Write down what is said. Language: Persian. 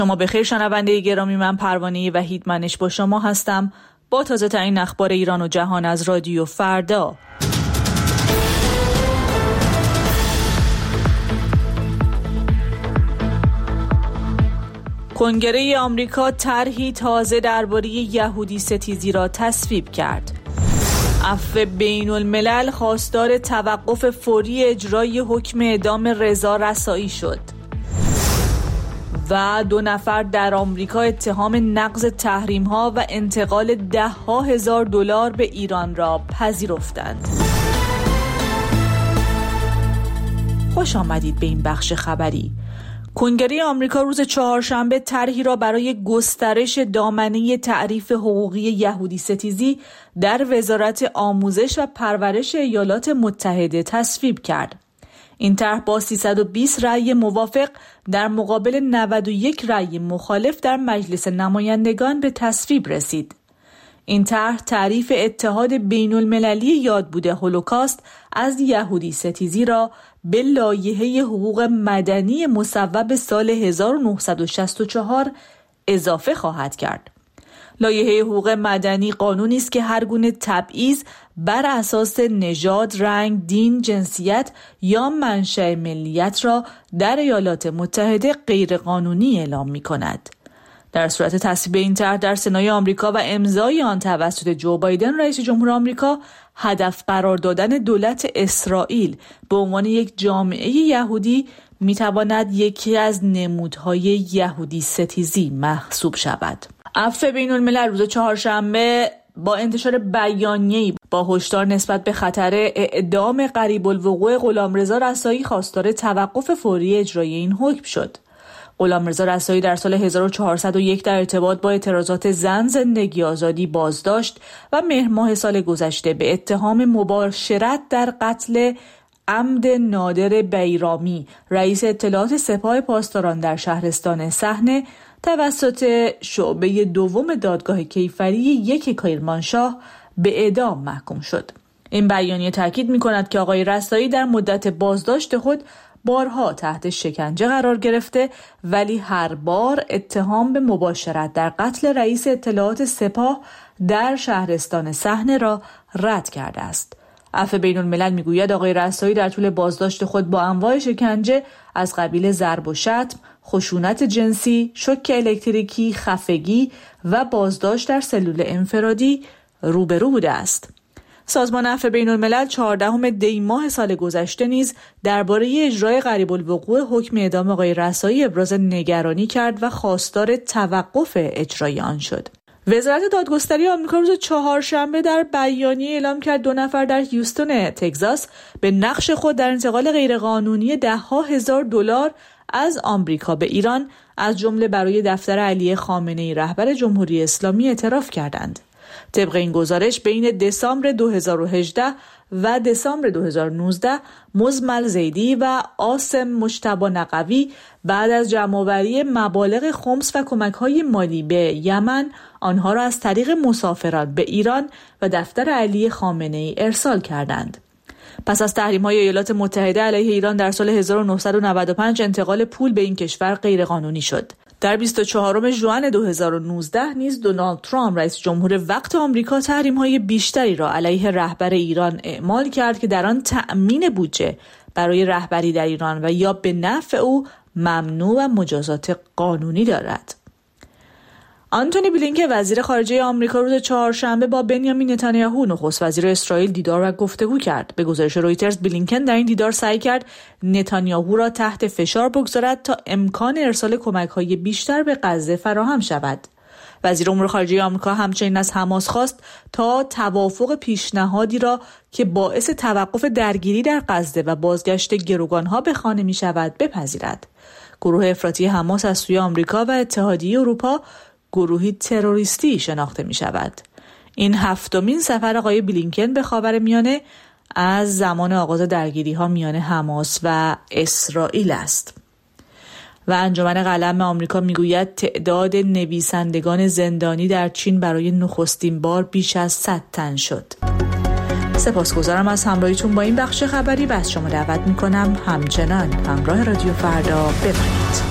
شما بخیر شنونده گرامی، من پروانه وحیدمنش با شما هستم با تازه ترین اخبار ایران و جهان از رادیو فردا. کنگره آمریکا طرحی تازه درباره یهودی ستیزی را تصویب کرد. عفو بین الملل خواستار توقف فوری اجرای حکم اعدام رضا رسایی شد و 2 نفر در آمریکا اتهام نقض تحریم‌ها و انتقال $10,000 به ایران را پذیرفتند. خوش آمدید به این بخش خبری. کنگره آمریکا روز چهارشنبه طرحی را برای گسترش دامنه تعریف حقوقی یهودی ستیزی در وزارت آموزش و پرورش ایالات متحده تصویب کرد. این طرح با 320 رأی موافق در مقابل 91 رأی مخالف در مجلس نمایندگان به تصویب رسید. این طرح تعریف اتحاد بین المللی یادبود هولوکاست از یهودی ستیزی را به لایحه حقوق مدنی مصوب سال 1964 اضافه خواهد کرد. لایحه حقوق مدنی قانونی است که هر گونه تبعیض بر اساس نژاد، رنگ، دین، جنسیت یا منشأ ملیت را در ایالات متحده غیرقانونی اعلام می‌کند. در صورت تصویب این طرح در سنای آمریکا و امضای آن توسط جو بایدن رئیس جمهور آمریکا، هدف قرار دادن دولت اسرائیل به عنوان یک جامعه یهودی می‌تواند یکی از نمودهای یهودی ستیزی محسوب شود. عفو بین الملل روز چهارشنبه با انتشار بیانیه‌ای با هشدار نسبت به خطر اعدام قریب الوقوع غلامرضا رسایی خواستار توقف فوری اجرای این حکم شد. غلامرضا رسایی در سال 1401 در ارتباط با اعتراضات زن زندگی آزادی بازداشت و مهر ماه سال گذشته به اتهام مباشرت در قتل عمد نادر بیرامی، رئیس اطلاعات سپاه پاسداران در شهرستان صحنه، توسط شعبه دوم دادگاه کیفری 1 کرمانشاه به اعدام محکوم شد. این بیانیه تاکید می‌کند که آقای رسایی در مدت بازداشت خود بارها تحت شکنجه قرار گرفته ولی هر بار اتهام به مباشرت در قتل رئیس اطلاعات سپاه در شهرستان صحنه را رد کرده است. عفو بین الملل میگوید آقای رسایی در طول بازداشت خود با انواع شکنجه از قبیل ضرب و شتم، خشونت جنسی، شوک الکتریکی، خفگی و بازداشت در سلول انفرادی روبرو بوده است. سازمان عفو بین الملل 14 دی ماه سال گذشته نیز درباره اجرای قریب الوقوع حکم اعدام آقای رسایی ابراز نگرانی کرد و خواستار توقف اجرای آن شد. وزارت دادگستری آمریکا روز چهارشنبه در بیانیه اعلام کرد 2 نفر در هیوستون تگزاس به نقش خود در انتقال غیرقانونی $10,000 از آمریکا به ایران از جمله برای دفتر علی خامنه‌ای رهبر جمهوری اسلامی اعتراف کردند. طبق این گزارش بین دسامبر 2018 و دسامبر 2019 مزمل زیدی و عاصم مجتبی نقوی بعد از جمع‌آوری مبالغ خمس و کمک‌های مالی به یمن آنها را از طریق مسافران به ایران و دفتر علی خامنه‌ای ارسال کردند. پس از تحریم‌های ایالات متحده علیه ایران در سال 1995 انتقال پول به این کشور غیرقانونی شد. در 24 ژوئن 2019 نیز دونالد ترامپ رئیس جمهور وقت آمریکا تحریم‌های بیشتری را علیه رهبر ایران اعمال کرد که در آن تأمین بودجه برای رهبری در ایران و یا به نفع او ممنوع و مجازات قانونی دارد. آنتونی بلینکن وزیر خارجه آمریکا روز چهارشنبه با بنیامین نتانیاهو نخست وزیر اسرائیل دیدار و گفتگو کرد. به گزارش رویترز بلینکن در این دیدار سعی کرد نتانیاهو را تحت فشار بگذارد تا امکان ارسال کمک‌های بیشتر به غزه فراهم شود. وزیر امور خارجه آمریکا همچنین از حماس خواست تا توافق پیشنهادی را که باعث توقف درگیری در غزه و بازگشت گروگان‌ها به خانه می‌شود بپذیرد. گروه افراطی حماس از سوی آمریکا و اتحادیه اروپا گروهی تروریستی شناخته می شود. این 7مین سفر آقای بلینکن به خاورمیانه از زمان آغاز درگیری ها میان حماس و اسرائیل است. و انجمن قلم آمریکا میگوید تعداد نویسندگان زندانی در چین برای نخستین بار بیش از 100 تن شد. سپاسگزارم از همراهیتون با این بخش خبری و از شما دعوت میکنم همچنان همراه رادیو فردا بمانید.